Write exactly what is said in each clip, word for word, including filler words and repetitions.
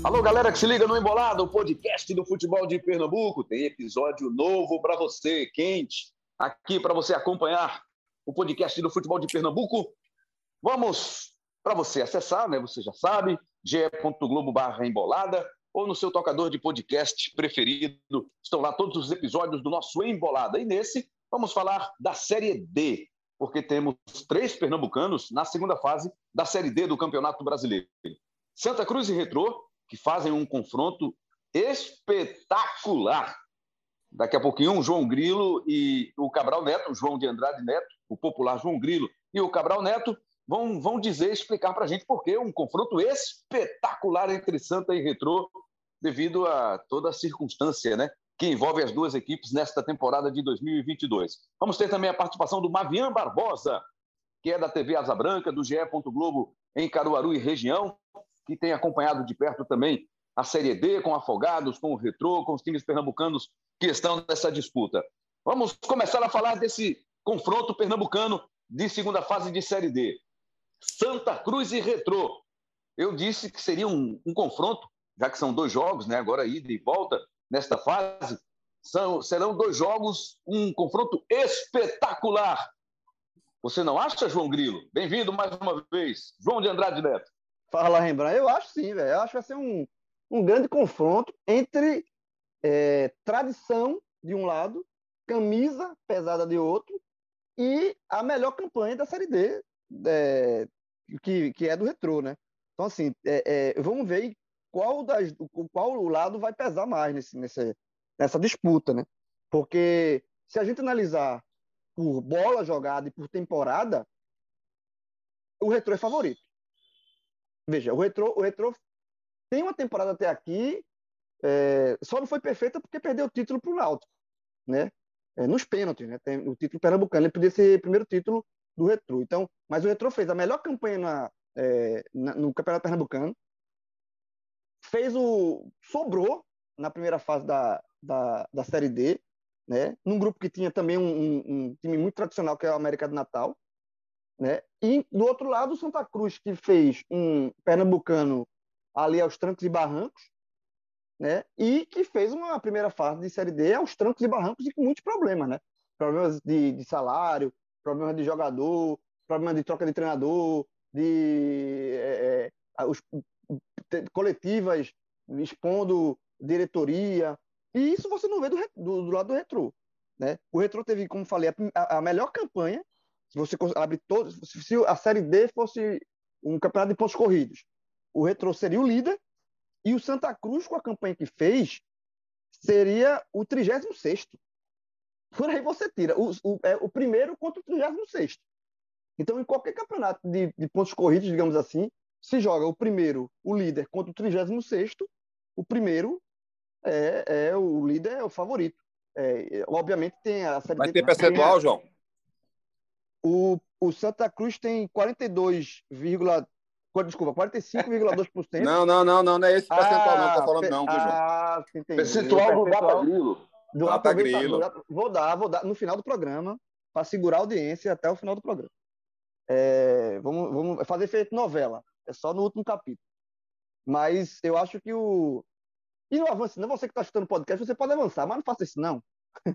Alô, galera que se liga no Embolado, o podcast do futebol de Pernambuco. Tem episódio novo para você, quente, aqui para você acompanhar o podcast do futebol de Pernambuco. Vamos para você acessar, né? Você já sabe, ge ponto globo barra embolada ou no seu tocador de podcast preferido. Estão lá todos os episódios do nosso Embolada. E nesse, vamos falar da Série D, porque temos três pernambucanos na segunda fase da Série D do Campeonato Brasileiro. Santa Cruz e Retrô, que fazem um confronto espetacular. Daqui a pouquinho, o João Grilo e o Cabral Neto, o João de Andrade Neto, o popular João Grilo e o Cabral Neto, vão, vão dizer, explicar para a gente por que um confronto espetacular entre Santa e Retrô, devido a toda a circunstância, né, que envolve as duas equipes nesta temporada de dois mil e vinte e dois. Vamos ter também a participação do Mavian Barbosa, que é da T V Asa Branca, do ge ponto globo em Caruaru e região, que tem acompanhado de perto também a Série D, com Afogados, com o Retrô, com os times pernambucanos que estão nessa disputa. Vamos começar a falar desse confronto pernambucano de segunda fase de Série D. Santa Cruz e Retrô. Eu disse que seria um, um confronto, já que são dois jogos, né, agora ida e volta nesta fase, são, serão dois jogos, um confronto espetacular. Você não acha, João Grilo? Bem-vindo mais uma vez, João de Andrade Neto. Fala, Rembrandt. Eu acho sim, velho. Eu acho que vai ser um, um grande confronto entre é, tradição de um lado, camisa pesada de outro e a melhor campanha da Série D, é, que, que é do Retrô, né? Então, assim, é, é, vamos ver qual, das, qual lado vai pesar mais nesse, nesse, nessa disputa, né? Porque se a gente analisar por bola jogada e por temporada, o Retrô é favorito. Veja, o Retrô, o Retrô tem uma temporada até aqui, é, só não foi perfeita porque perdeu o título para o Náutico, né? É, nos pênaltis, né? Tem o título pernambucano, ele podia ser o primeiro título do Retrô. Então, mas o Retrô fez a melhor campanha na, é, na, no Campeonato Pernambucano, fez o sobrou na primeira fase da, da, da Série D, né? Num grupo que tinha também um, um, um time muito tradicional, que é o América do Natal. Né? E do outro lado, o Santa Cruz, que fez um pernambucano ali aos trancos e barrancos, né? E que fez uma primeira fase de Série D aos trancos e barrancos e com muitos problemas, né? Problemas de, de salário, problemas de jogador, problemas de troca de treinador, de é, é, os, coletivas expondo diretoria. E isso você não vê do, do, do lado do Retrô, né? O Retrô teve, como falei, a, a melhor campanha. Se você abre todos, se a Série D fosse um campeonato de pontos corridos, o Retrô seria o líder e o Santa Cruz, com a campanha que fez, seria o trigésimo sexto. Por aí você tira o, o, é, o primeiro contra o trigésimo sexto. Então, em qualquer campeonato de, de pontos corridos, digamos assim, se joga o primeiro, o líder, contra o trigésimo sexto, o primeiro é, é o líder, é o favorito. É, obviamente tem a Série Vai D. ter percentual, tem, João? O, o Santa Cruz tem quarenta e dois, desculpa, quarenta e cinco vírgula dois por cento. Não, não, não, não, não é esse percentual, ah, não, tô falando não, viu, João? Ah, entendi. Percentual do Data Grilo. Do Data Grilo. Vou dar, vou dar no final do programa, para segurar a audiência até o final do programa. É, vamos, vamos fazer efeito novela, é só no último capítulo. Mas eu acho que o... E não avance, não, você que está escutando o podcast, você pode avançar, mas não faça isso, não.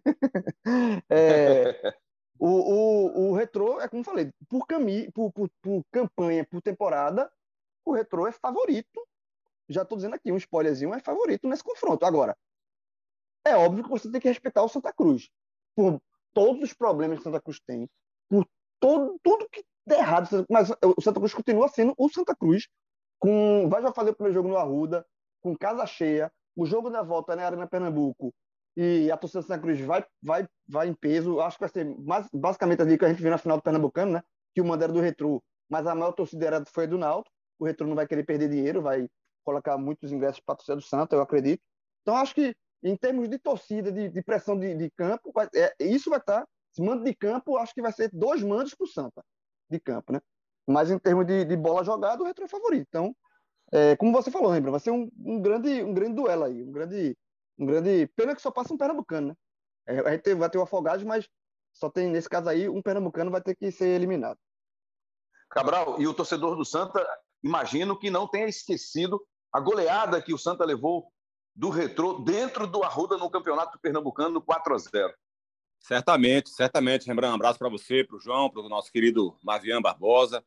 é... O, o, o Retrô, é como eu falei, por, cami por, por, por campanha, por temporada, o Retrô é favorito. Já estou dizendo aqui, um spoilerzinho, é favorito nesse confronto. Agora, é óbvio que você tem que respeitar o Santa Cruz. Por todos os problemas que o Santa Cruz tem, por todo, tudo que der errado, mas o Santa Cruz continua sendo o Santa Cruz. Com, vai já fazer o primeiro jogo no Arruda, com casa cheia, o jogo da volta na Arena Pernambuco, e a torcida do Santa Cruz vai, vai, vai em peso. Acho que vai ser mais, basicamente ali que a gente viu na final do Pernambucano, né? Que o mando era do Retrô, mas a maior torcida era, foi do Náutico. O Retrô não vai querer perder dinheiro, vai colocar muitos ingressos para a torcida do Santa, eu acredito. Então, acho que em termos de torcida, de, de pressão de, de campo, vai, é, isso vai estar. Esse mando de campo, acho que vai ser dois mandos para o Santa de campo, né? Mas em termos de, de bola jogada, o Retrô é favorito. Então, é, como você falou, lembra, vai ser um, um, grande, um grande duelo aí, um grande. Um grande... Pena que só passa um pernambucano, né? É, a gente vai ter o Afogados, mas só tem, nesse caso aí, um pernambucano vai ter que ser eliminado. Cabral, e o torcedor do Santa, imagino que não tenha esquecido a goleada que o Santa levou do Retrô dentro do Arruda no Campeonato Pernambucano, quatro a zero. Certamente, certamente. Rembrandt, um abraço para você, para o João, para o nosso querido Mavian Barbosa.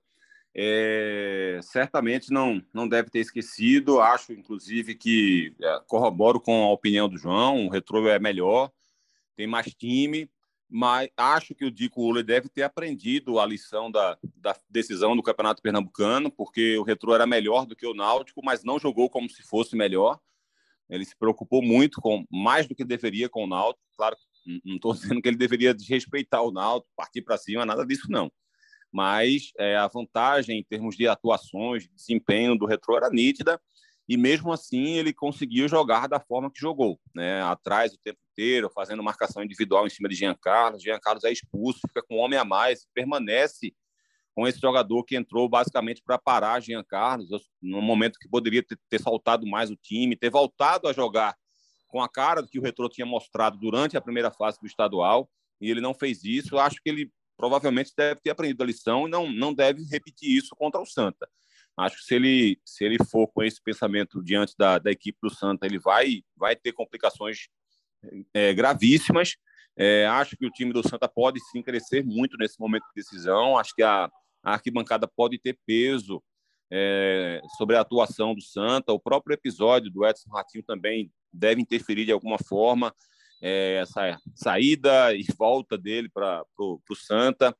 É, certamente não, não deve ter esquecido. Acho, inclusive, que é, corroboro com a opinião do João. O Retrô é melhor, tem mais time, mas acho que o Dico Uller deve ter aprendido a lição da, da decisão do Campeonato Pernambucano, porque o Retrô era melhor do que o Náutico, mas não jogou como se fosse melhor. Ele se preocupou muito, com mais do que deveria, com o Náutico. Claro, não estou dizendo que ele deveria desrespeitar o Náutico, partir para cima, nada disso não. Mas é, a vantagem em termos de atuações, de desempenho do Retrô era nítida, e mesmo assim ele conseguiu jogar da forma que jogou, né? Atrás o tempo inteiro, fazendo marcação individual em cima de Jean Carlos. Jean Carlos é expulso, fica com um homem a mais, permanece com esse jogador que entrou basicamente para parar Jean Carlos, no momento que poderia ter, ter soltado mais o time, ter voltado a jogar com a cara que o Retrô tinha mostrado durante a primeira fase do estadual, e ele não fez isso. Eu acho que ele provavelmente deve ter aprendido a lição e não, não deve repetir isso contra o Santa. Acho que se ele, se ele for com esse pensamento diante da, da equipe do Santa, ele vai, vai ter complicações é, gravíssimas. É, acho que o time do Santa pode sim crescer muito nesse momento de decisão. Acho que a, a arquibancada pode ter peso é, sobre a atuação do Santa. O próprio episódio do Edson Ratinho também deve interferir de alguma forma. É, essa saída e volta dele para o Santa.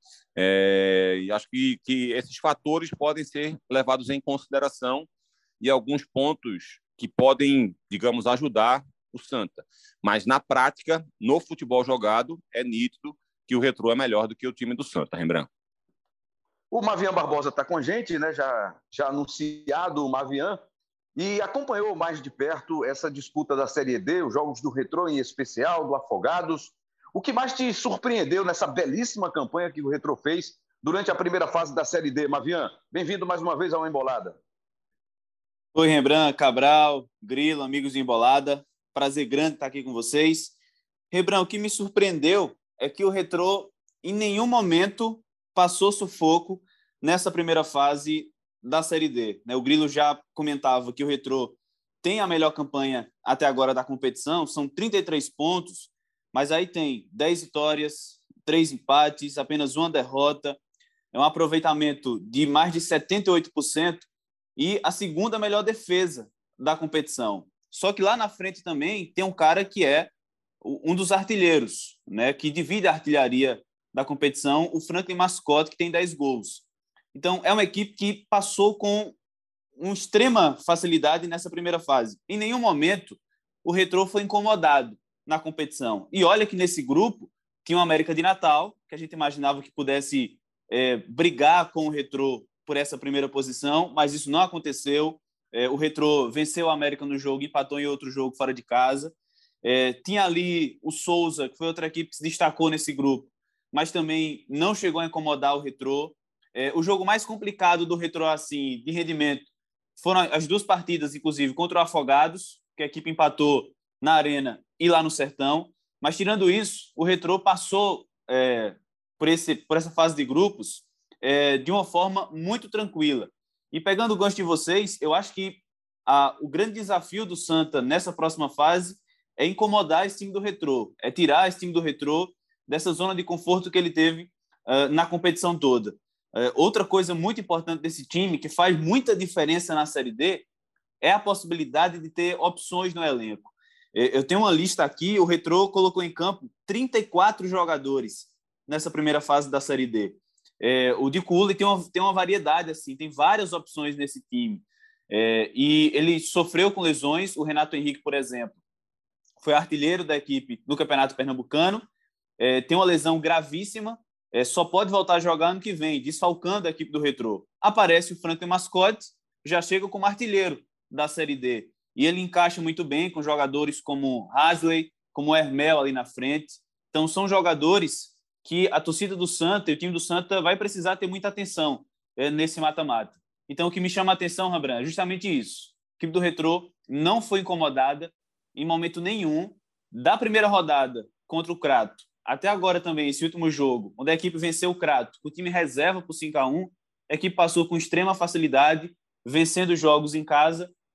É, e acho que, que esses fatores podem ser levados em consideração e alguns pontos que podem, digamos, ajudar o Santa. Mas, na prática, no futebol jogado, é nítido que o Retrô é melhor do que o time do Santa, Rembrandt. O Mavian Barbosa está com a gente, né? já, já anunciado o Mavian, e acompanhou mais de perto essa disputa da Série D, os jogos do Retrô em especial, do Afogados. O que mais te surpreendeu nessa belíssima campanha que o Retrô fez durante a primeira fase da Série D? Mavian, bem-vindo mais uma vez ao Embolada. Oi, Rembrandt, Cabral, Grilo, amigos do Embolada. Prazer grande estar aqui com vocês. Rembrandt, o que me surpreendeu é que o Retrô em nenhum momento passou sufoco nessa primeira fase da Série D. O Grilo já comentava que o Retrô tem a melhor campanha até agora da competição, são trinta e três pontos, mas aí tem dez vitórias, três empates, apenas uma derrota, é um aproveitamento de mais de setenta e oito por cento e a segunda melhor defesa da competição. Só que lá na frente também tem um cara que é um dos artilheiros, né, que divide a artilharia da competição, o Franklin Mascotte, que tem dez gols. Então, é uma equipe que passou com uma extrema facilidade nessa primeira fase. Em nenhum momento o Retrô foi incomodado na competição. E olha que nesse grupo tinha o América de Natal, que a gente imaginava que pudesse é, brigar com o Retrô por essa primeira posição, mas isso não aconteceu. É, o Retrô venceu o América no jogo, empatou em outro jogo fora de casa. É, tinha ali o Souza, que foi outra equipe que se destacou nesse grupo, mas também não chegou a incomodar o Retrô. É, o jogo mais complicado do Retrô, assim, de rendimento, foram as duas partidas, inclusive, contra o Afogados, que a equipe empatou na Arena e lá no Sertão. Mas, tirando isso, o Retrô passou é, por, esse, por essa fase de grupos é, de uma forma muito tranquila. E pegando o gancho de vocês, eu acho que a, o grande desafio do Santa nessa próxima fase é incomodar esse time do Retrô, é tirar esse time do Retrô dessa zona de conforto que ele teve uh, na competição toda. Uh, outra coisa muito importante desse time, que faz muita diferença na Série D, é a possibilidade de ter opções no elenco. Eu tenho uma lista aqui, o Retrô colocou em campo trinta e quatro jogadores nessa primeira fase da Série D. É, o Dico Uller tem uma, tem uma variedade, assim, tem várias opções nesse time. É, e ele sofreu com lesões. O Renato Henrique, por exemplo, foi artilheiro da equipe do Campeonato Pernambucano, é, tem uma lesão gravíssima, é, só pode voltar a jogar ano que vem, desfalcando a equipe do Retrô. Aparece o Franklin Mascotte, já chega como artilheiro da Série D. E ele encaixa muito bem com jogadores como Hasley, como Hermel ali na frente. Então, são jogadores que a torcida do Santa e o time do Santa vai precisar ter muita atenção é, nesse mata-mata. Então, o que me chama a atenção, Rembrandt, é justamente isso. A equipe do Retrô não foi incomodada em momento nenhum da primeira rodada contra o Crato. Até agora também, esse último jogo, onde a equipe venceu o Crato, com o time reserva por cinco a um, a equipe passou com extrema facilidade, vencendo jogos em casa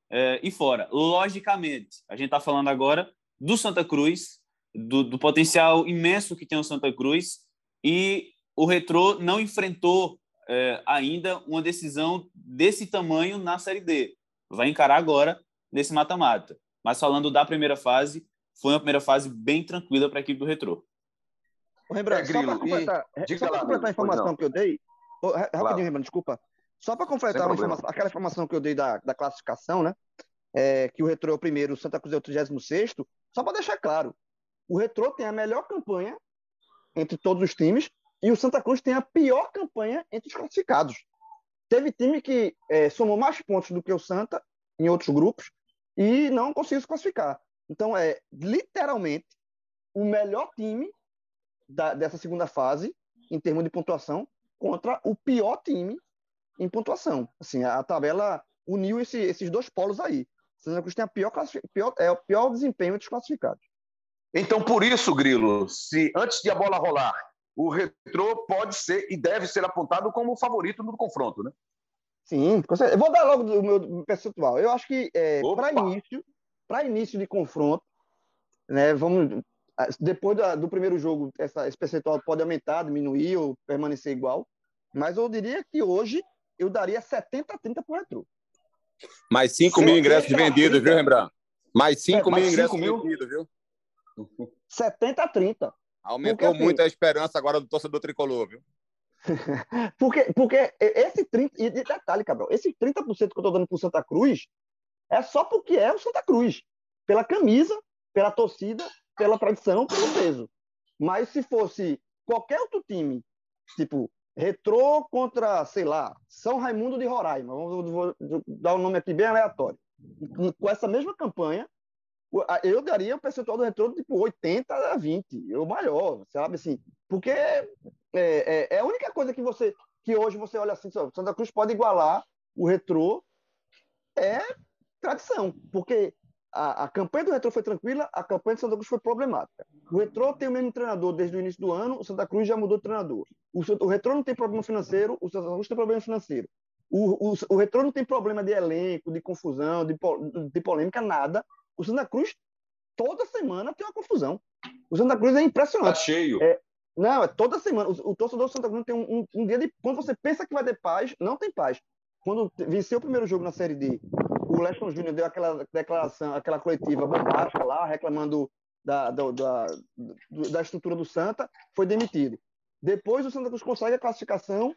é, e fora. Logicamente, a gente está falando agora do Santa Cruz, do, do potencial imenso que tem o Santa Cruz, e o Retrô não enfrentou é, ainda uma decisão desse tamanho na Série D. Vai encarar agora nesse mata-mata. Mas falando da primeira fase, foi uma primeira fase bem tranquila para a equipe do Retrô. Ô, Rembrandt, é, só para completar, só para completar a informação que eu dei, oh, rapidinho, claro. Rembrandt, desculpa. Só para completar uma informação, aquela informação que eu dei da, da classificação, né? É, que o Retrô é o primeiro, o Santa Cruz é o trigésimo sexto, só para deixar claro, o Retrô tem a melhor campanha entre todos os times e o Santa Cruz tem a pior campanha entre os classificados. Teve time que é, somou mais pontos do que o Santa em outros grupos e não conseguiu se classificar. Então, é literalmente o melhor time da, dessa segunda fase, em termos de pontuação, contra o pior time em pontuação. Assim, a, a tabela uniu esse, esses dois polos aí. O Santa Cruz tem a pior, pior, é o pior desempenho entre os classificados. Então, por isso, Grilo, se antes de a bola rolar, o Retrô pode ser e deve ser apontado como o favorito no confronto, né? Sim, eu vou dar logo do meu percentual. Eu acho que é, para início, para início de confronto, né, vamos, depois da, do primeiro jogo, essa, esse percentual pode aumentar, diminuir ou permanecer igual, mas eu diria que hoje eu daria setenta a trinta para o Retrô. Mais cinco mil ingressos vendidos, viu, Rembrandt? Mais cinco mil ingressos vendidos, viu? setenta a trinta. Aumentou porque, muito assim, a esperança agora do torcedor tricolor, viu? porque, porque esse trinta, e detalhe, Cabral, esse trinta por cento que eu tô dando pro Santa Cruz é só porque é o Santa Cruz. Pela camisa, pela torcida, pela tradição, pelo peso. Mas se fosse qualquer outro time, tipo Retrô contra, sei lá, São Raimundo de Roraima, vou, vou dar um nome aqui bem aleatório, com essa mesma campanha, eu daria o percentual do Retrô tipo oitenta a vinte, ou maior, sabe assim? Porque é, é, é a única coisa que você que hoje você olha assim, Santa Cruz pode igualar o Retrô, é tradição, porque a, a campanha do Retrô foi tranquila, a campanha do Santa Cruz foi problemática. O Retrô tem o mesmo treinador desde o início do ano, o Santa Cruz já mudou de treinador. O, o Retrô não tem problema financeiro, o Santa Cruz tem problema financeiro. O, o, o Retrô não tem problema de elenco, de confusão, de, de polêmica, nada. O Santa Cruz, toda semana, tem uma confusão. O Santa Cruz é impressionante. Tá cheio. É, não, é toda semana. O, o torcedor do Santa Cruz tem um, um, um dia de... Quando você pensa que vai ter paz, não tem paz. Quando venceu o primeiro jogo na Série D, o Leston Júnior deu aquela declaração, aquela coletiva bombástica lá, reclamando da, da, da, da estrutura do Santa, foi demitido. Depois o Santa Cruz consegue a classificação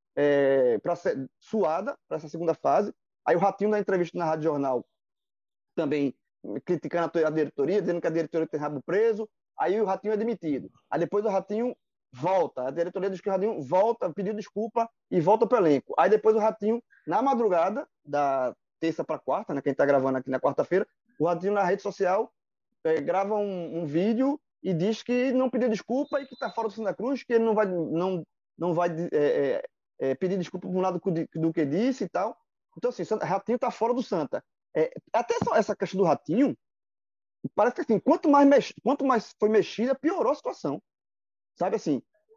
é, pra ser, suada para essa segunda fase. Aí o Ratinho dá entrevista na Rádio Jornal também criticando a diretoria, dizendo que a diretoria tem rabo preso. Aí o Ratinho é demitido. Aí depois o Ratinho volta. A diretoria diz que o Ratinho volta, pediu desculpa e volta para o elenco. Aí depois o Ratinho, na madrugada, da terça para quarta, né, que a gente está gravando aqui na quarta-feira, o Ratinho na rede social é, grava um, um vídeo e diz que não pediu desculpa e que está fora do Santa Cruz, que ele não vai, não, não vai é, é, pedir desculpa por um lado do, do que disse e tal. Então, assim, o Ratinho está fora do Santa. É, até essa questão do Ratinho, parece que assim, quanto mais, mex... quanto mais foi mexida, piorou a situação. Sabe assim,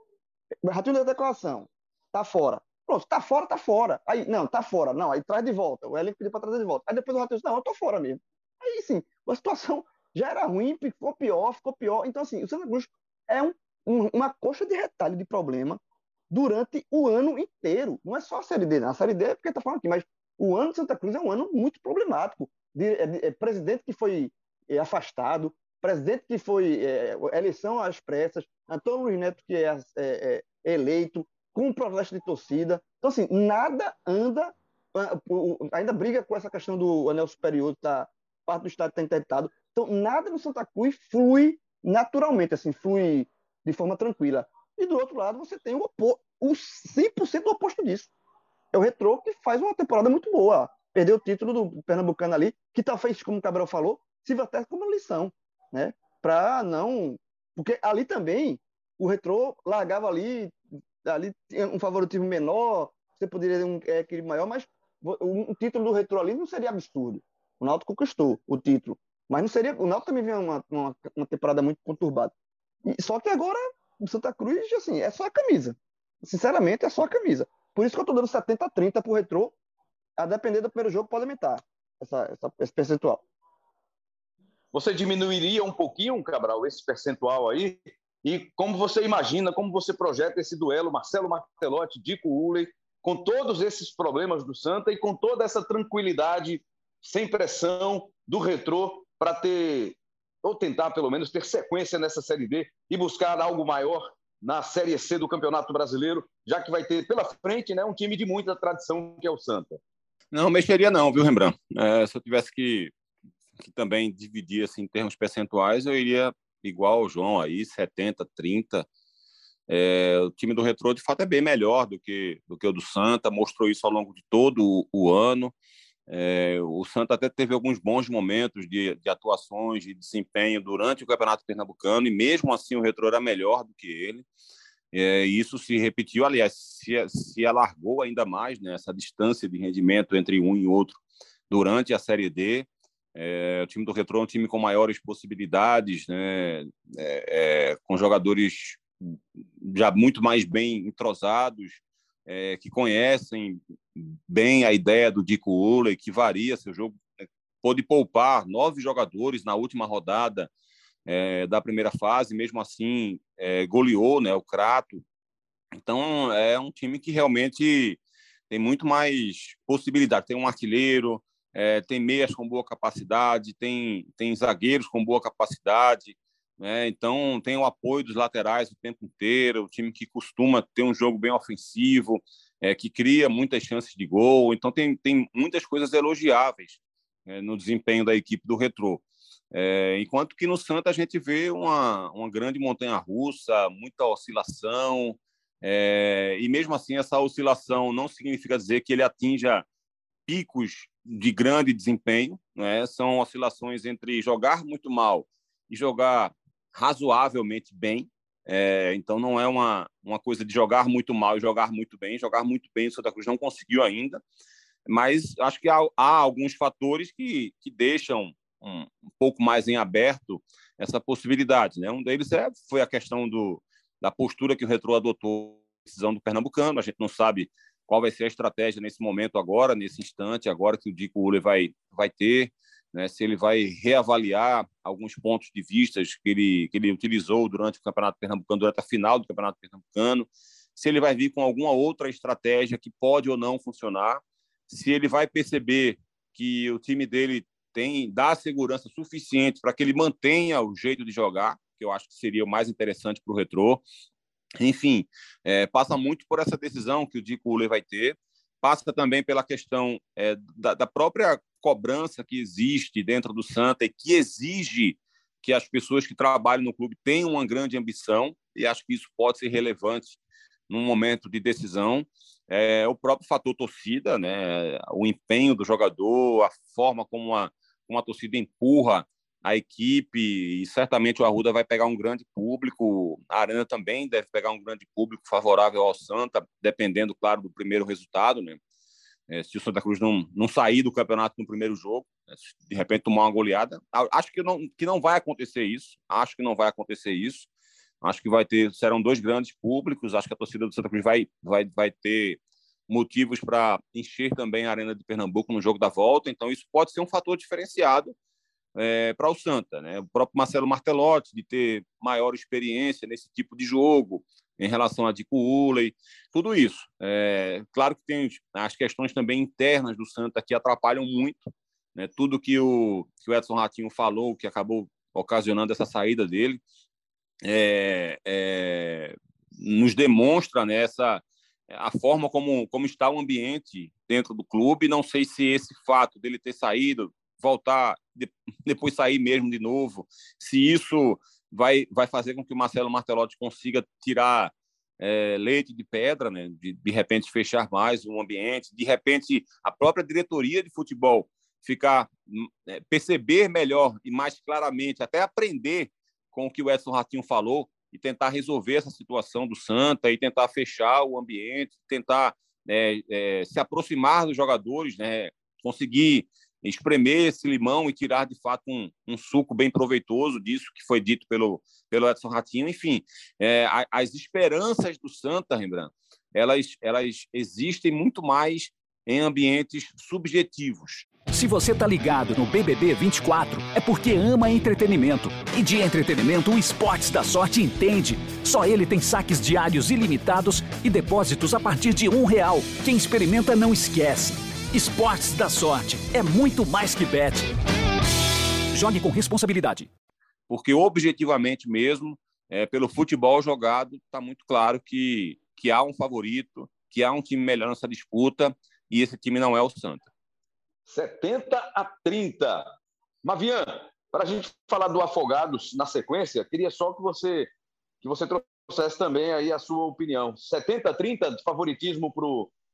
o Ratinho da declaração, tá fora. Pronto, tá fora, tá fora. Aí, não, tá fora. Não, aí traz de volta. O elenco pediu para trazer de volta. Aí depois o Ratinho disse, não, eu tô fora mesmo. Aí, sim, a situação já era ruim, ficou pior, ficou pior. Então, assim, o Santa Cruz é um, um, uma coxa de retalho de problema durante o ano inteiro. Não é só a Série D, não. A Série D é porque tá falando aqui, mas o ano de Santa Cruz é um ano muito problemático. De, de, de, presidente que foi é, afastado, presidente que foi é, eleição às pressas, Antônio Luiz Neto que é, é, é eleito, com um protesto de torcida. Então, assim, nada anda, ainda briga com essa questão do anel superior, tá, parte do estado está interditado. Então, nada no Santa Cruz flui naturalmente, assim, flui de forma tranquila. E do outro lado, você tem o, opo- o cem por cento do oposto disso. É o Retrô que faz uma temporada muito boa. Perdeu o título do Pernambucano ali, que talvez, como o Cabral falou, sirva até como lição, né? Para não... Porque ali também, o Retrô largava ali, ali tinha um favoritismo menor, você poderia ter um equilíbrio maior, mas um título do Retrô ali não seria absurdo. O Náutico conquistou o título, mas não seria... O Náutico também vinha uma, uma, uma temporada muito conturbada. E, só que agora, o Santa Cruz, assim, é só a camisa. Sinceramente, é só a camisa. Por isso que eu tô dando setenta a trinta pro Retrô. A depender do primeiro jogo, pode aumentar. essa, essa, esse percentual. Você diminuiria um pouquinho, Cabral, esse percentual aí? E como você imagina, como você projeta esse duelo, Marcelo Martelotti, Dico Ulley, com todos esses problemas do Santa e com toda essa tranquilidade, sem pressão do Retrô, para ter, ou tentar pelo menos ter sequência nessa Série D e buscar algo maior na Série C do Campeonato Brasileiro, já que vai ter pela frente, né, um time de muita tradição que é o Santa. Não mexeria não, viu, Rembrandt? É, se eu tivesse que, que também dividir assim, em termos percentuais, eu iria igual ao João aí, setenta, trinta. É, o time do Retrô, de fato, é bem melhor do que, do que o do Santa, mostrou isso ao longo de todo o, o ano. É, o Santa até teve alguns bons momentos de, de atuações, de desempenho durante o Campeonato Pernambucano, e mesmo assim o Retrô era melhor do que ele. É, isso se repetiu, aliás, se, se alargou ainda mais, né, essa distância de rendimento entre um e outro durante a Série D. É, o time do Retrô é um time com maiores possibilidades, né, é, é, com jogadores já muito mais bem entrosados, é, que conhecem bem a ideia do Dico Ulley, que varia seu jogo, pôde poupar nove jogadores na última rodada é, da primeira fase, mesmo assim é, goleou, né, o Crato. Então é um time que realmente tem muito mais possibilidade. Tem um artilheiro, é, tem meias com boa capacidade, tem, tem zagueiros com boa capacidade, né? Então tem o apoio dos laterais o tempo inteiro, o time que costuma ter um jogo bem ofensivo, é, que cria muitas chances de gol. Então tem, tem muitas coisas elogiáveis, é, no desempenho da equipe do Retrô. É, enquanto que no Santa a gente vê uma, uma grande montanha-russa, muita oscilação, é, e mesmo assim essa oscilação não significa dizer que ele atinja picos de grande desempenho, né? São oscilações entre jogar muito mal e jogar razoavelmente bem. É, então não é uma, uma coisa de jogar muito mal e jogar muito bem. Jogar muito bem o Santa Cruz não conseguiu ainda, mas acho que há, há alguns fatores que, que deixam um, um pouco mais em aberto essa possibilidade, né? Um deles é, foi a questão do, da postura que o Retrô adotou na decisão do Pernambucano. A gente não sabe qual vai ser a estratégia nesse momento agora, nesse instante, agora que o Dico Ulley vai, vai ter, né? Se ele vai reavaliar alguns pontos de vista que ele, que ele utilizou durante o Campeonato Pernambucano, durante a final do Campeonato Pernambucano, se ele vai vir com alguma outra estratégia que pode ou não funcionar, se ele vai perceber que o time dele tem, dá segurança suficiente para que ele mantenha o jeito de jogar, que eu acho que seria o mais interessante para o Retrô. Enfim, é, passa muito por essa decisão que o Dico Ulley vai ter, passa também pela questão é, da, da própria cobrança que existe dentro do Santa e que exige que as pessoas que trabalham no clube tenham uma grande ambição, e acho que isso pode ser relevante num momento de decisão. É, o próprio fator torcida, né, o empenho do jogador, a forma como a, como a torcida empurra a equipe, e certamente o Arruda vai pegar um grande público, a Arena também deve pegar um grande público favorável ao Santa, dependendo, claro, do primeiro resultado, né? É, se o Santa Cruz não, não sair do campeonato no primeiro jogo, de repente tomar uma goleada, acho que não, que não vai acontecer isso, acho que não vai acontecer isso, acho que vai ter, serão dois grandes públicos, acho que a torcida do Santa Cruz vai, vai, vai ter motivos para encher também a Arena de Pernambuco no jogo da volta, então isso pode ser um fator diferenciado é, para o Santa, né? O próprio Marcelo Martelotti, de ter maior experiência nesse tipo de jogo, em relação a Dico Ulley, tudo isso. É, claro que tem as questões também internas do Santa que atrapalham muito, né? Tudo que o, que o Edson Ratinho falou, que acabou ocasionando essa saída dele, é, é, nos demonstra, né, essa, a forma como, como está o ambiente dentro do clube. Não sei se esse fato dele ter saído, voltar, de, depois sair mesmo de novo, se isso vai, vai fazer com que o Marcelo Martelotti consiga tirar é, leite de pedra, né? de, de repente fechar mais o ambiente, de repente a própria diretoria de futebol ficar, é, perceber melhor e mais claramente, até aprender com o que o Edson Ratinho falou e tentar resolver essa situação do Santa e tentar fechar o ambiente, tentar é, é, se aproximar dos jogadores, né? Conseguir espremer esse limão e tirar, de fato, um, um suco bem proveitoso disso que foi dito pelo, pelo Edson Ratinho. Enfim, é, as esperanças do Santa, Rembrandt, elas, elas existem muito mais em ambientes subjetivos. Se você tá ligado no B B B vinte e quatro, é porque ama entretenimento. E de entretenimento, o Esportes da Sorte entende. Só ele tem saques diários ilimitados e depósitos a partir de um real. Quem experimenta não esquece. Esportes da Sorte é muito mais que bet. Jogue com responsabilidade. Porque objetivamente mesmo, é, pelo futebol jogado, está muito claro que, que há um favorito, que há um time melhor nessa disputa, e esse time não é o Santa. setenta a trinta. Mavian, para a gente falar do Afogados na sequência, queria só que você, que você trouxesse também aí a sua opinião. setenta a trinta de favoritismo para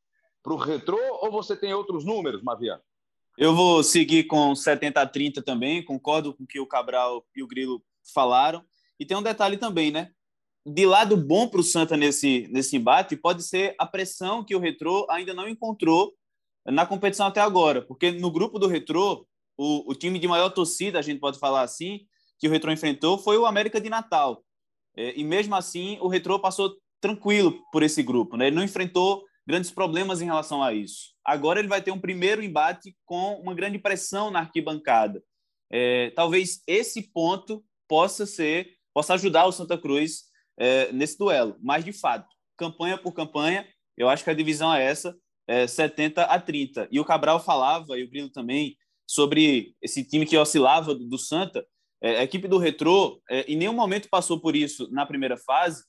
o Retrô, ou você tem outros números, Mavian? Eu vou seguir com setenta a trinta também, concordo com o que o Cabral e o Grilo falaram. E tem um detalhe também, né? De lado bom para o Santa nesse, nesse embate pode ser a pressão que o Retrô ainda não encontrou na competição até agora, porque no grupo do Retrô, o, o time de maior torcida, a gente pode falar assim, que o Retrô enfrentou foi o América de Natal. É, e mesmo assim, o Retrô passou tranquilo por esse grupo, né? Ele não enfrentou grandes problemas em relação a isso. Agora ele vai ter um primeiro embate com uma grande pressão na arquibancada. É, talvez esse ponto possa ser, possa ajudar o Santa Cruz é, nesse duelo. Mas, de fato, campanha por campanha, eu acho que a divisão é essa, é setenta a trinta. E o Cabral falava, e o Grilo também, sobre esse time que oscilava do, do Santa. É, a equipe do Retrô, é, em nenhum momento passou por isso na primeira fase,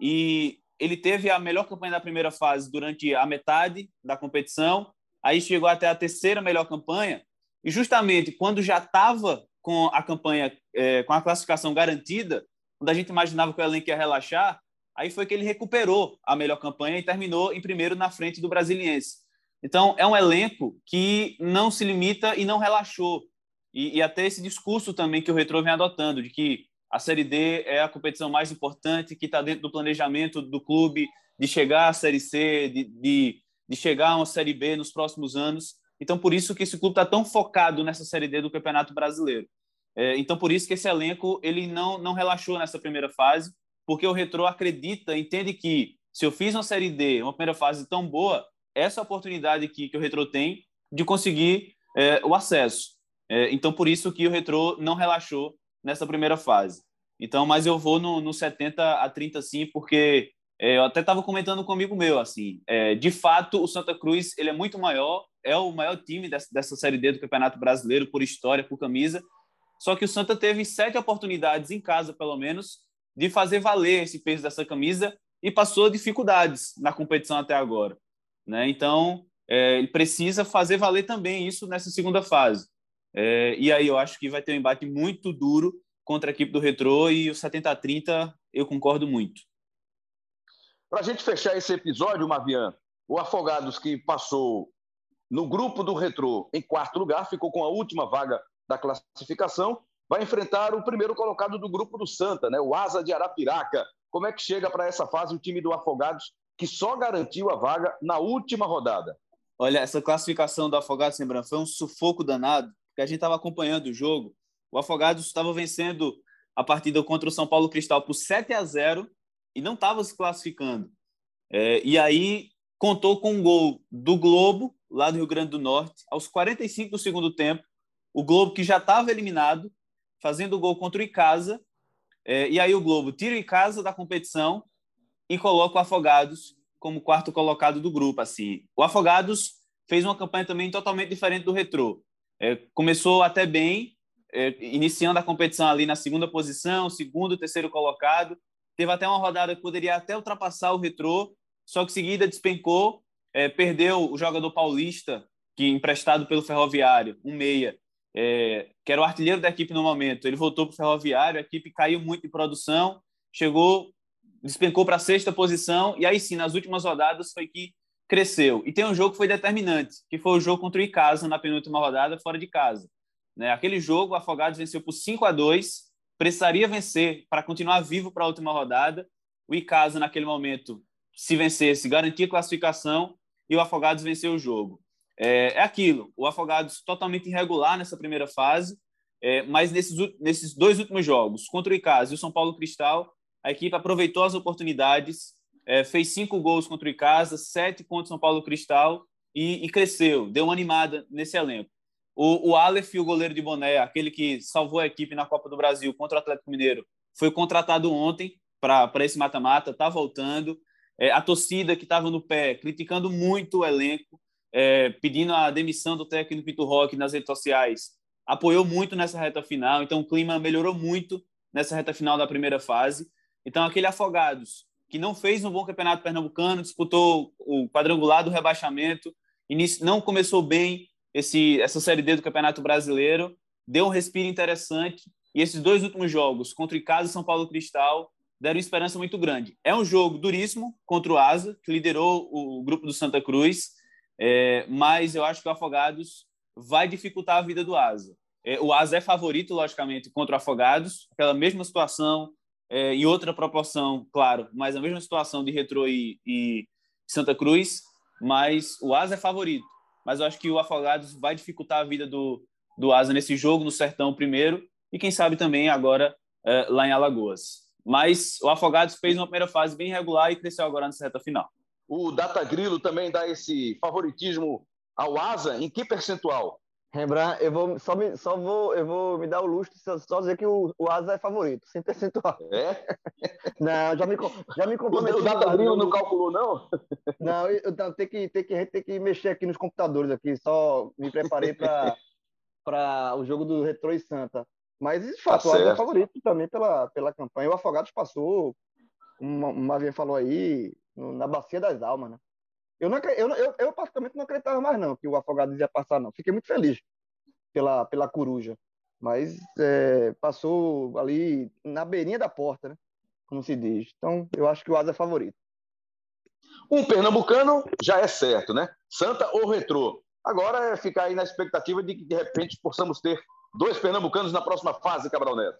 e ele teve a melhor campanha da primeira fase durante a metade da competição, aí chegou até a terceira melhor campanha, e justamente quando já estava com a campanha, é, com a classificação garantida, quando a gente imaginava que o elenco ia relaxar, aí foi que ele recuperou a melhor campanha e terminou em primeiro na frente do Brasiliense. Então, é um elenco que não se limita e não relaxou. E, e até esse discurso também que o Retrô vem adotando, de que a Série D é a competição mais importante, que está dentro do planejamento do clube de chegar à Série C, de, de, de chegar a uma Série B nos próximos anos. Então, por isso que esse clube está tão focado nessa Série D do Campeonato Brasileiro. É, então, por isso que esse elenco ele não, não relaxou nessa primeira fase, porque o Retrô acredita, entende que se eu fiz uma Série D, uma primeira fase tão boa, essa oportunidade que, que o Retrô tem de conseguir é, o acesso. É, então, por isso que o Retrô não relaxou nessa primeira fase. Então, mas eu vou no, no setenta a trinta sim, porque é, eu até estava comentando comigo meu, assim, é, de fato, o Santa Cruz ele é muito maior, é o maior time dessa, dessa Série D do Campeonato Brasileiro, por história, por camisa, só que o Santa teve sete oportunidades em casa, pelo menos, de fazer valer esse peso dessa camisa e passou dificuldades na competição até agora, né? Então, é, ele precisa fazer valer também isso nessa segunda fase. É, e aí eu acho que vai ter um embate muito duro contra a equipe do Retrô e o setenta a trinta eu concordo muito. Para a gente fechar esse episódio, Mavian, o Afogados, que passou no grupo do Retrô em quarto lugar, ficou com a última vaga da classificação, vai enfrentar o primeiro colocado do grupo do Santa, né? O Asa de Arapiraca. Como é que chega para essa fase o time do Afogados, que só garantiu a vaga na última rodada? Olha, essa classificação do Afogados, Sembran, foi um sufoco danado, porque a gente estava acompanhando o jogo. O Afogados estava vencendo a partida contra o São Paulo Cristal por sete a zero e não estava se classificando. É, e aí contou com um gol do Globo, lá do Rio Grande do Norte, aos quarenta e cinco do segundo tempo. O Globo, que já estava eliminado, fazendo o gol contra o Icasa. É, e aí o Globo tira o Icasa da competição e coloca o Afogados como quarto colocado do grupo. Assim. O Afogados fez uma campanha também totalmente diferente do Retrô. É, começou até bem, é, iniciando a competição ali na segunda posição, segundo, terceiro colocado. Teve até uma rodada que poderia até ultrapassar o Retrô, só que em seguida despencou, é, perdeu o jogador paulista, que emprestado pelo Ferroviário, um meia, é, que era o artilheiro da equipe no momento. Ele voltou para o Ferroviário, a equipe caiu muito em produção, chegou, despencou para a sexta posição, e aí sim, nas últimas rodadas foi que cresceu. E tem um jogo que foi determinante, que foi o jogo contra o Icasa na penúltima rodada, fora de casa. Né? Aquele jogo, o Afogados venceu por cinco a dois, precisaria vencer para continuar vivo para a última rodada. O Icasa, naquele momento, se vencesse, garantia classificação, e o Afogados venceu o jogo. É, é aquilo, o Afogados totalmente irregular nessa primeira fase, é, mas nesses, nesses dois últimos jogos, contra o Icasa e o São Paulo Cristal, a equipe aproveitou as oportunidades, É, fez cinco gols contra o Icasa, sete contra o São Paulo Cristal, e, e cresceu, deu uma animada nesse elenco. O, o Aleph, o goleiro de boné, aquele que salvou a equipe na Copa do Brasil contra o Atlético Mineiro, foi contratado ontem para esse mata-mata, está voltando. É, a torcida que estava no pé, criticando muito o elenco, é, pedindo a demissão do técnico Vitor Roque nas redes sociais, apoiou muito nessa reta final, então o clima melhorou muito nessa reta final da primeira fase. Então aquele Afogados, que não fez um bom campeonato pernambucano, disputou o quadrangular do rebaixamento, início, não começou bem esse, essa Série D do Campeonato Brasileiro, deu um respiro interessante, e esses dois últimos jogos, contra o Icasa e São Paulo Cristal, deram esperança muito grande. É um jogo duríssimo contra o Asa, que liderou o grupo do Santa Cruz, é, mas eu acho que o Afogados vai dificultar a vida do Asa. É, o Asa é favorito, logicamente, contra o Afogados, aquela mesma situação, é, em outra proporção, claro, mas a mesma situação de Retrô e, e Santa Cruz, mas o Asa é favorito. Mas eu acho que o Afogados vai dificultar a vida do, do Asa nesse jogo, no Sertão primeiro, e quem sabe também agora é, lá em Alagoas. Mas o Afogados fez uma primeira fase bem regular e cresceu agora nessa reta final. O Data Grilo também dá esse favoritismo ao Asa, em que percentual? Rembrandt, eu vou só, me, só vou, eu vou me dar o luxo de só, só dizer que o, o Asa é favorito, sem percentual. É? Não, já me, já me comprometi. O Data Grilo não calculou, não? Não, eu, eu tenho que, tenho que, tenho que mexer aqui nos computadores aqui, só me preparei para o jogo do Retrô e Santa. Mas, de fato, tá, o Asa é favorito também pela, pela campanha. O Afogados passou, como o Mavinha falou aí, na Bacia das Almas, né? Eu, não, eu, eu, eu, particularmente, não acreditava mais, não, que o Afogados ia passar, não. Fiquei muito feliz pela, pela Coruja. Mas é, passou ali na beirinha da porta, né? Como se diz. Então, eu acho que o Asa é favorito. Um pernambucano já é certo, né? Santa ou Retrô. Agora é ficar aí na expectativa de que, de repente, possamos ter dois pernambucanos na próxima fase, Cabral Neto.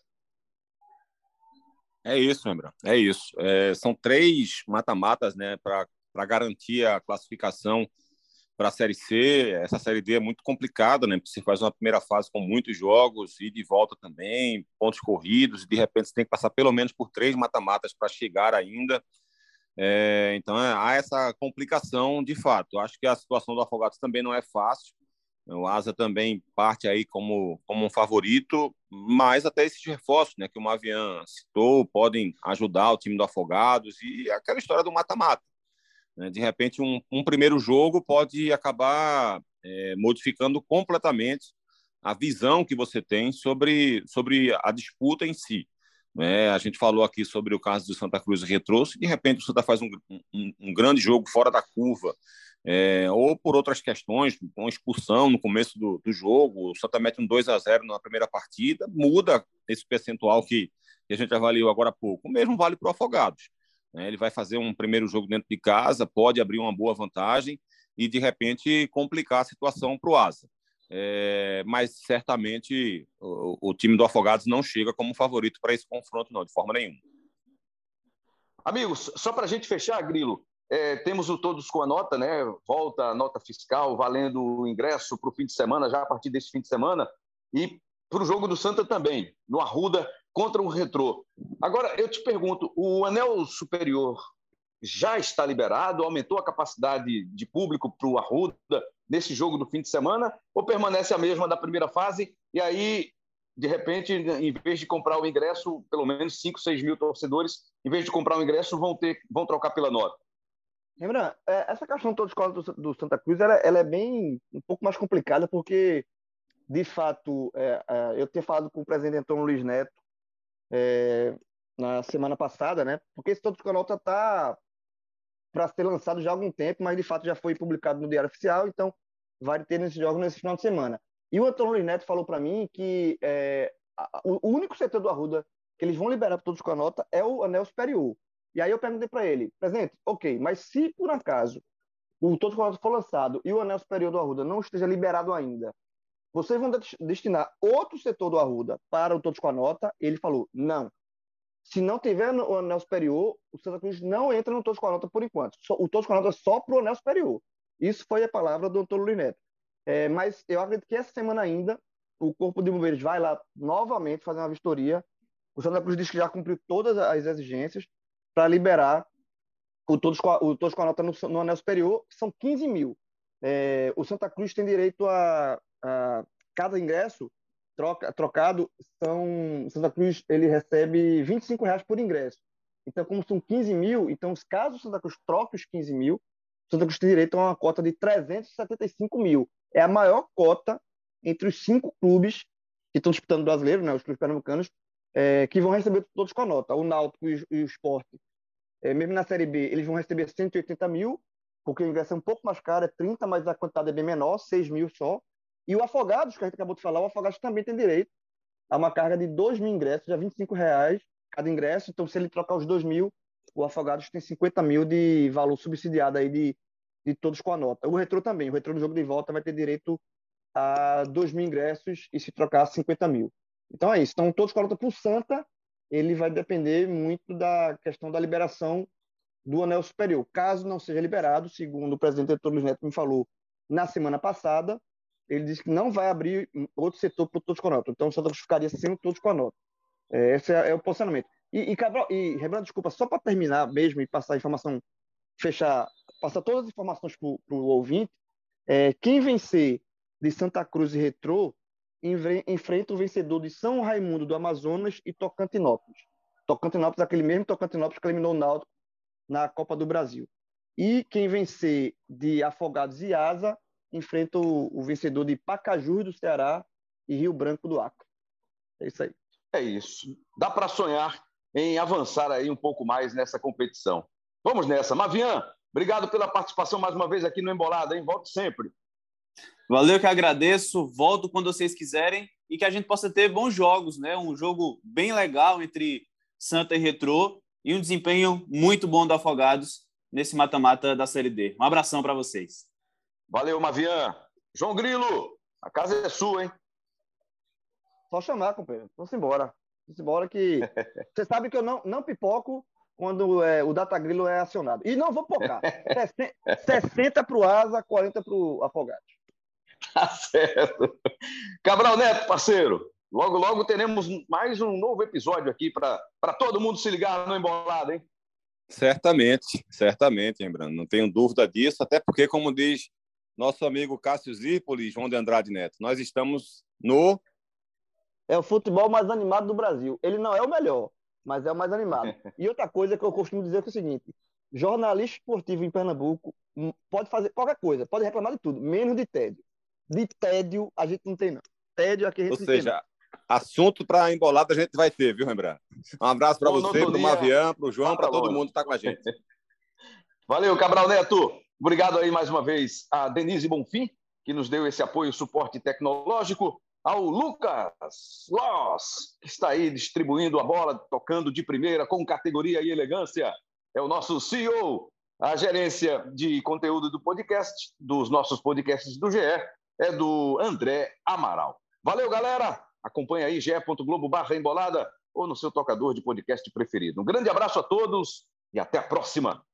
É isso, Rembrandt. É isso. É, são três mata-matas, né, para garantir a classificação para a Série C. Essa Série D é muito complicada, né? Você faz uma primeira fase com muitos jogos, ida e volta também, pontos corridos, e de repente você tem que passar pelo menos por três mata-matas para chegar ainda. É, então há essa complicação de fato. Acho que a situação do Afogados também não é fácil. O Asa também parte aí como, como um favorito, mas até esses reforços, né, que o Mavian citou, podem ajudar o time do Afogados, e aquela história do mata-mata, né? De repente, um, um primeiro jogo pode acabar é, modificando completamente a visão que você tem sobre, sobre a disputa em si. Né? A gente falou aqui sobre o caso do Santa Cruz e Retrô, se de repente o Santa faz um, um, um grande jogo fora da curva, É, ou por outras questões, uma expulsão no começo do, do jogo, o Santa mete um dois a zero na primeira partida, muda esse percentual que, que a gente avaliou agora há pouco. O mesmo vale para o Afogados. Né? Ele vai fazer um primeiro jogo dentro de casa, pode abrir uma boa vantagem e, de repente, complicar a situação para o Asa. É, mas, certamente, o, o time do Afogados não chega como favorito para esse confronto, não, de forma nenhuma. Amigos, só para a gente fechar, Grilo, É, temos o Todos com a Nota, né? Volta a nota fiscal, valendo o ingresso para o fim de semana, já a partir desse fim de semana, e para o jogo do Santa também, no Arruda, contra o Retrô. Agora, eu te pergunto, o anel superior já está liberado? Aumentou a capacidade de público para o Arruda nesse jogo do fim de semana? Ou permanece a mesma da primeira fase? E aí, de repente, em vez de comprar o ingresso, pelo menos cinco, seis mil torcedores, em vez de comprar o ingresso, vão, ter, vão trocar pela nota? Lembra, essa questão toda escola do, do Santa Cruz, ela, ela é bem um pouco mais complicada, porque, de fato, é, é, eu tinha falado com o presidente Antônio Luiz Neto é, na semana passada, né? Porque esse todo escola está para ser lançado já há algum tempo, mas de fato já foi publicado no Diário Oficial, então vai ter nesses jogos nesse final de semana. E o Antônio Luiz Neto falou para mim que é, a, o, o único setor do Arruda que eles vão liberar para todos com a nota é o anel superior. E aí eu perguntei para ele, presidente, ok, mas se por acaso o Todos com a Nota for lançado e o anel superior do Arruda não esteja liberado ainda, vocês vão destinar outro setor do Arruda para o Todos com a Nota? Ele falou, não. Se não tiver o anel superior, o Santa Cruz não entra no Todos com a Nota por enquanto. O Todos com a Nota é só para o anel superior. Isso foi a palavra do Antônio Luiz Neto. É, mas eu acredito que essa semana ainda o Corpo de Bombeiros vai lá novamente fazer uma vistoria. O Santa Cruz diz que já cumpriu todas as exigências para liberar o Todos com a, o Todos com a Nota no, no anel superior, que são quinze mil. é, o Santa Cruz tem direito a, a cada ingresso troca, trocado, são, Santa Cruz ele recebe vinte e cinco reais por ingresso. Então, como são quinze mil, então, caso o Santa Cruz troque os quinze mil, o Santa Cruz tem direito a uma cota de trezentos e setenta e cinco mil. É a maior cota entre os cinco clubes que estão disputando o brasileiro, né, os clubes pernambucanos, é, que vão receber todos com a nota. O Náutico e, e o Sport, é, mesmo na Série B, eles vão receber cento e oitenta mil, porque o ingresso é um pouco mais caro, é trinta, mas a quantidade é bem menor, seis mil só. E o Afogados, que a gente acabou de falar, o Afogados também tem direito a uma carga de dois mil ingressos, já vinte e cinco reais cada ingresso. Então, se ele trocar os dois mil, o Afogados tem cinquenta mil de valor subsidiado aí de, de todos com a nota. O Retrô também, o Retrô no jogo de volta vai ter direito a dois mil ingressos e se trocar cinquenta mil. Então é isso. Então, todos com a nota para o Santa, ele vai depender muito da questão da liberação do anel superior. Caso não seja liberado, segundo o presidente Heitor Luiz Neto me falou na semana passada, ele disse que não vai abrir outro setor para todos com a nota. Então, o Santa Cruz ficaria sem todos com a nota. É, esse é, é o posicionamento. E, e, Cabral, e Rebrando, desculpa, só para terminar mesmo e passar a informação, fechar, passar todas as informações para o ouvinte, é, quem vencer de Santa Cruz e Retrô enfrenta o vencedor de São Raimundo do Amazonas e Tocantinópolis. Tocantinópolis, aquele mesmo Tocantinópolis que eliminou o Náutico na Copa do Brasil. E quem vencer de Afogados e Asa enfrenta o, o vencedor de Pacajus do Ceará e Rio Branco do Acre. É isso aí. É isso. Dá para sonhar em avançar aí um pouco mais nessa competição. Vamos nessa. Mavian, obrigado pela participação mais uma vez aqui no Embolada, hein? Volte sempre. Valeu, que agradeço. Volto quando vocês quiserem e que a gente possa ter bons jogos, né? Um jogo bem legal entre Santa e Retrô e um desempenho muito bom do Afogados nesse mata-mata da Série D. Um abração para vocês. Valeu, Mavian. João Grilo, a casa é sua, hein? Só chamar, companheiro. Vamos embora. Vamos embora que você sabe que eu não, não pipoco quando é, o Data Grilo é acionado. E não vou pocar. sessenta para o Asa, quarenta para o Afogados. Tá certo. Cabral Neto, parceiro. Logo, logo teremos mais um novo episódio aqui para todo mundo se ligar no Embolada, hein? Certamente, certamente, lembrando. Não tenho dúvida disso, até porque, como diz nosso amigo Cássio Zirpoli e João de Andrade Neto, nós estamos no... É o futebol mais animado do Brasil. Ele não é o melhor, mas é o mais animado. E outra coisa que eu costumo dizer é, é o seguinte: jornalista esportivo em Pernambuco pode fazer qualquer coisa, pode reclamar de tudo, menos de tédio. De tédio a gente não tem, não. Tédio aqui a gente Ou não seja, tem, não. Assunto para Embolada a gente vai ter, viu, Rembrandt? Um abraço para você, para o Mavian, para o João, para todo mundo que está com a gente. Valeu, Cabral Neto. Obrigado aí mais uma vez a Denise Bonfim, que nos deu esse apoio e suporte tecnológico. Ao Lucas Loss, que está aí distribuindo a bola, tocando de primeira, com categoria e elegância. É o nosso C E O. A gerência de conteúdo do podcast, dos nossos podcasts do G E, é do André Amaral. Valeu, galera! Acompanhe aí ge ponto globo barra embolada ou no seu tocador de podcast preferido. Um grande abraço a todos e até a próxima!